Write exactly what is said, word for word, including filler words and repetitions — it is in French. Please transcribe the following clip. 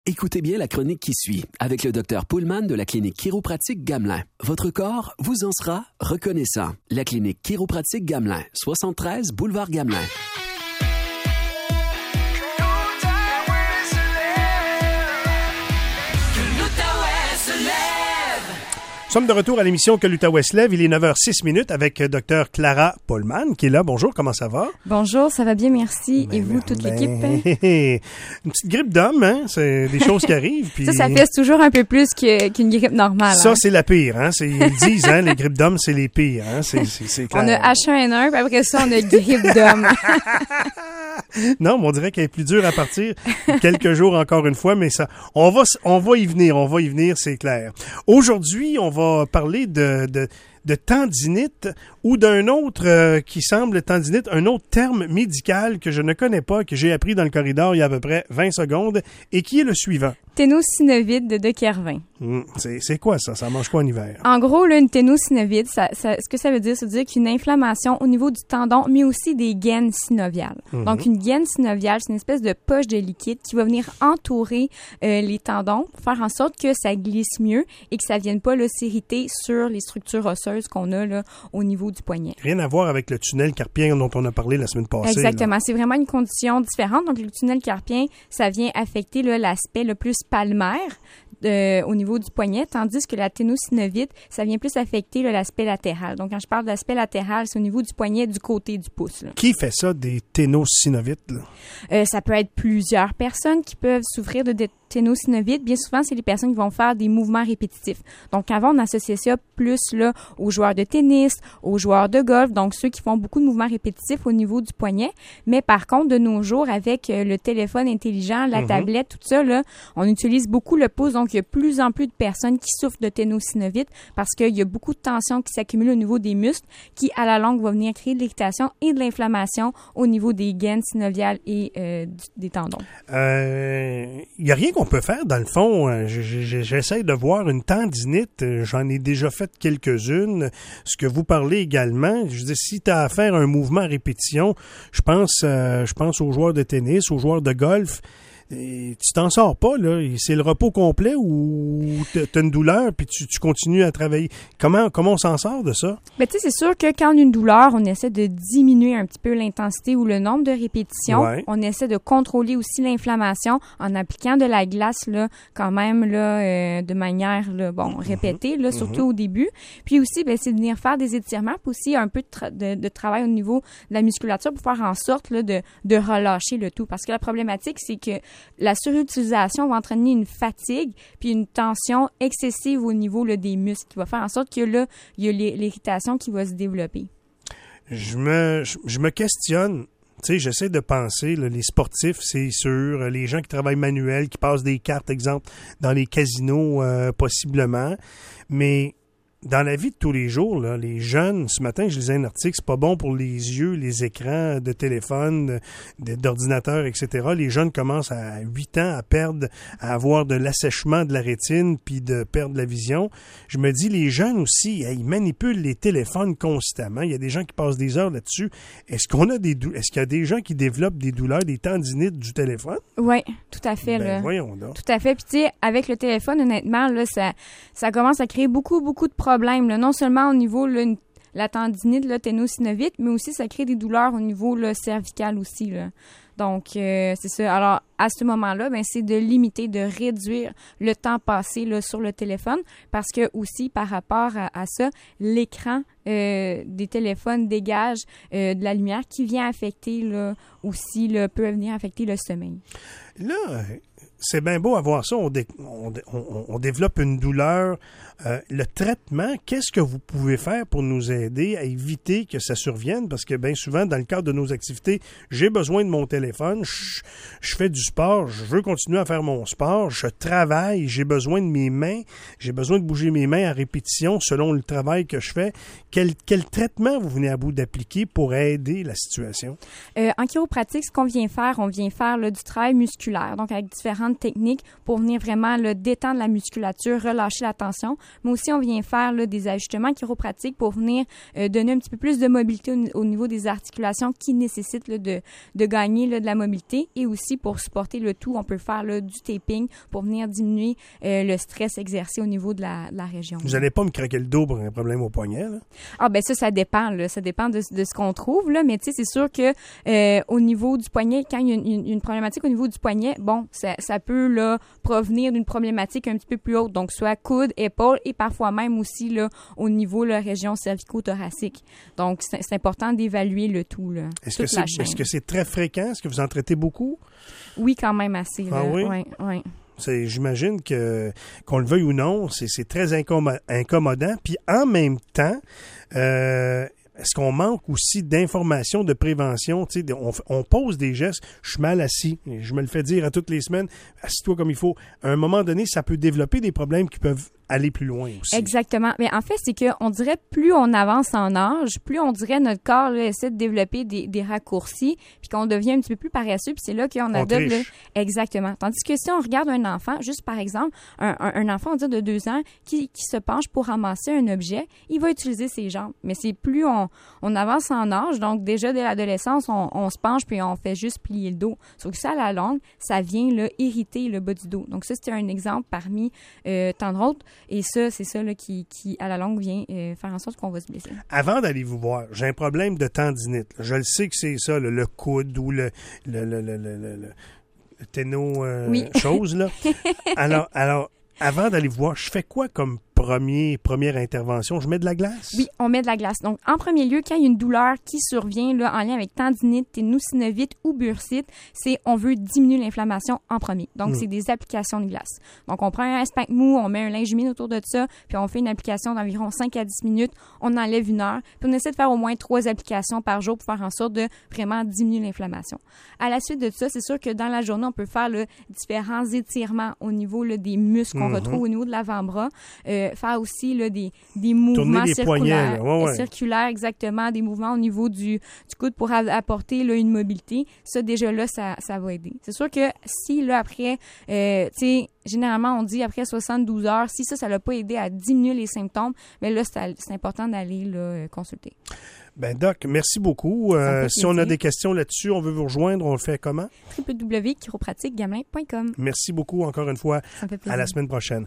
Écoutez bien la chronique qui suit avec le docteur Poulman de la clinique chiropratique Gamelin. Votre corps vous en sera reconnaissant. La clinique chiropratique Gamelin, soixante-treize boulevard Gamelin. Nous sommes de retour à l'émission Que l'Outaouais se lève. Il est neuf heures six minutes avec Dr Clara Poulman qui est là. Bonjour, comment ça va? Bonjour, ça va bien, merci. Ben, Et vous, toute ben, l'équipe? Une petite grippe d'homme, hein? C'est des choses qui arrivent. Puis... Ça, ça fesse toujours un peu plus que, qu'une grippe normale. Ça, hein? c'est la pire, hein? C'est, ils disent, hein? Les grippes d'hommes, c'est les pires, hein? C'est, c'est, c'est clair. On a H un N un, puis après ça, on a grippe d'homme. Non, mais on dirait qu'elle est plus dure à partir quelques jours encore une fois, mais ça, on va, on va y venir, on va y venir, c'est clair. Aujourd'hui, on va parler de, de, de tendinite ou d'un autre euh, qui semble tendinite, un autre terme médical que je ne connais pas, que j'ai appris dans le corridor il y a à peu près vingt secondes et qui est le suivant. Ténosynovite de De Kervin. Mmh, c'est, c'est quoi ça? Ça mange quoi en hiver? En gros, là, une ténosynovite, ça, ça, ce que ça veut dire, ça veut dire qu'une inflammation au niveau du tendon, mais aussi des gaines synoviales. Mm-hmm. Donc, une gaine synoviale, c'est une espèce de poche de liquide qui va venir entourer euh, les tendons pour faire en sorte que ça glisse mieux et que ça ne vienne pas là, s'irriter sur les structures osseuses qu'on a là, au niveau du poignet. Rien à voir avec le tunnel carpien dont on a parlé la semaine passée. Exactement. Là. C'est vraiment une condition différente. Donc, le tunnel carpien, ça vient affecter là, l'aspect le plus palmaire euh, au niveau du poignet, tandis que la ténosynovite, ça vient plus affecter là, l'aspect latéral. Donc, quand je parle d'aspect latéral, c'est au niveau du poignet du côté du pouce. Là. Qui fait ça, des ténosynovites? Là? Euh, ça peut être plusieurs personnes qui peuvent souffrir de, de ténosynovite. Bien souvent, c'est les personnes qui vont faire des mouvements répétitifs. Donc, avant, on associait ça plus là, aux joueurs de tennis, aux joueurs de golf, donc ceux qui font beaucoup de mouvements répétitifs au niveau du poignet. Mais par contre, de nos jours, avec euh, le téléphone intelligent, la mm-hmm. tablette, tout ça, là, on utilise beaucoup le pouce. Donc, il y a plus en plus de personnes qui souffrent de ténosynovite parce qu'il y a beaucoup de tension qui s'accumule au niveau des muscles qui, à la longue, va venir créer de l'irritation et de l'inflammation au niveau des gaines synoviales et euh, du, des tendons. Il euh, n'y a rien qu'on peut faire, dans le fond. J'essaie de voir une tendinite. J'en ai déjà fait quelques-unes. Ce que vous parlez également, je dis, si tu as à faire un mouvement à répétition, je pense, euh, je pense aux joueurs de tennis, aux joueurs de golf. Et tu t'en sors pas, là. C'est le repos complet ou t'as une douleur puis tu, tu continues à travailler. Comment, comment on s'en sort de ça? Ben, tu sais, c'est sûr que quand on a une douleur, on essaie de diminuer un petit peu l'intensité ou le nombre de répétitions. Ouais. On essaie de contrôler aussi l'inflammation en appliquant de la glace, là, quand même, là, euh, de manière, là, bon, répétée, là, mm-hmm. surtout au début. Puis aussi, ben, c'est de venir faire des étirements puis aussi un peu de, tra- de, de travail au niveau de la musculature pour faire en sorte, là, de, de relâcher le tout. Parce que la problématique, c'est que la surutilisation va entraîner une fatigue puis une tension excessive au niveau là, des muscles qui va faire en sorte que là, il y a l'irritation qui va se développer. Je me, je, je me questionne. Tu sais, j'essaie de penser, là, les sportifs, c'est sûr, les gens qui travaillent manuel, qui passent des cartes, exemple, dans les casinos, euh, possiblement, mais dans la vie de tous les jours, là, les jeunes, ce matin, je lisais un article, c'est pas bon pour les yeux, les écrans de téléphone, de, d'ordinateur, et cetera. Les jeunes commencent à huit ans à perdre, à avoir de l'assèchement de la rétine puis de perdre la vision. Je me dis, les jeunes aussi, ils manipulent les téléphones constamment. Il y a des gens qui passent des heures là-dessus. Est-ce qu'on a des dou- est-ce qu'il y a des gens qui développent des douleurs, des tendinites du téléphone? Oui, tout à fait. Ben, là. voyons donc. Tout à fait. Puis tu sais, avec le téléphone, honnêtement, là, ça, ça commence à créer beaucoup, beaucoup de problèmes. Problème, là, non seulement au niveau là, une, la tendinite, la ténosynovite, mais aussi ça crée des douleurs au niveau là, cervical aussi. Là. Donc, euh, c'est ça. Alors, à ce moment-là, ben, c'est de limiter, de réduire le temps passé là, sur le téléphone parce que aussi, par rapport à, à ça, l'écran euh, des téléphones dégage euh, de la lumière qui vient affecter là, aussi, là, peut venir affecter le sommeil. Là, c'est bien beau avoir ça. On, dé, on, on, on développe une douleur. Euh, le traitement, qu'est-ce que vous pouvez faire pour nous aider à éviter que ça survienne? Parce que bien souvent, dans le cadre de nos activités, j'ai besoin de mon téléphone, je, je fais du sport, je veux continuer à faire mon sport, je travaille, j'ai besoin de mes mains, j'ai besoin de bouger mes mains à répétition selon le travail que je fais. Quel, quel traitement vous venez à bout d'appliquer pour aider la situation? Euh, en chiropratique, ce qu'on vient faire, on vient faire là, du travail musculaire, donc avec différentes différentes techniques pour venir vraiment là, détendre la musculature, relâcher la tension. Mais aussi, on vient faire là, des ajustements chiropratiques pour venir euh, donner un petit peu plus de mobilité au, au niveau des articulations qui nécessitent là, de, de gagner là, de la mobilité. Et aussi, pour supporter le tout, on peut faire là, du taping pour venir diminuer euh, le stress exercé au niveau de la, de la région. Vous n'allez pas me craquer le dos pour un problème au poignet, là? Ah, ben ça, ça dépend. Là. Ça dépend de, de ce qu'on trouve. Là. Mais tu sais, c'est sûr que euh, au niveau du poignet, quand il y a une, une, une problématique au niveau du poignet, bon, ça, ça peut là, provenir d'une problématique un petit peu plus haute. Donc, soit coude, épaule et parfois même aussi là, au niveau de la région cervico-thoracique. Donc, c'est, c'est important d'évaluer le tout. Là, est-ce, que c'est, est-ce que c'est très fréquent? Est-ce que vous en traitez beaucoup? Oui, quand même assez. Là. Ah oui? Ouais, ouais. C'est, j'imagine que, qu'on le veuille ou non, c'est, c'est très incommo- incommodant. Puis en même temps, euh, est-ce qu'on manque aussi d'informations de prévention? Tu sais, on, on pose des gestes, je suis mal assis, je me le fais dire à toutes les semaines, assis-toi comme il faut. À un moment donné, ça peut développer des problèmes qui peuvent aller plus loin aussi. Exactement. Mais en fait, c'est que on dirait plus on avance en âge, plus on dirait notre corps là, essaie de développer des, des raccourcis, puis qu'on devient un petit peu plus paresseux, puis c'est là qu'on adopte le... Exactement. Tandis que si on regarde un enfant, juste par exemple, un, un, un enfant, on dit de deux ans, qui, qui se penche pour ramasser un objet, il va utiliser ses jambes. Mais c'est plus on, on avance en âge, donc déjà dès l'adolescence, on, on se penche puis on fait juste plier le dos. Sauf que ça, à la longue, ça vient là, irriter le bas du dos. Donc ça, c'était un exemple parmi euh, tant d'autres. Et ça, c'est ça là, qui, qui, à la longue, vient euh, faire en sorte qu'on va se blesser. Avant d'aller vous voir, j'ai un problème de tendinite. Je le sais que c'est ça, le, le coude ou le, le, le, le, le, le, le téno euh, oui. chose. Là. alors, alors, avant d'aller vous voir, je fais quoi comme premier, première intervention? Je mets de la glace? Oui, on met de la glace. Donc, en premier lieu, quand il y a une douleur qui survient là, en lien avec tendinite, ténosynovite ou bursite, c'est on veut diminuer l'inflammation en premier. Donc, mmh. c'est des applications de glace. Donc, on prend un ice pack mou, on met un linge humide autour de ça, puis on fait une application d'environ cinq à dix minutes, on enlève une heure, puis on essaie de faire au moins trois applications par jour pour faire en sorte de vraiment diminuer l'inflammation. À la suite de ça, c'est sûr que dans la journée, on peut faire là, différents étirements au niveau là, des muscles qu'on mmh. retrouve au niveau de l'avant-bras. Euh, faire aussi là, des, des mouvements les circulaires, poignets, ouais, ouais. circulaires, exactement, des mouvements au niveau du, du coude pour a- apporter là, une mobilité. Ça, déjà là, ça, ça va aider. C'est sûr que si, là, après, euh, tu sais, généralement, on dit après soixante-douze heures, si ça, ça l'a pas aidé à diminuer les symptômes, mais là, c'est, c'est important d'aller là, consulter. Ben Doc, merci beaucoup. Euh, si on a des questions là-dessus, on veut vous rejoindre, on le fait comment? w w w point chiropratique gamelin point com. Merci beaucoup encore une fois. Ça me fait plaisir. À la semaine prochaine.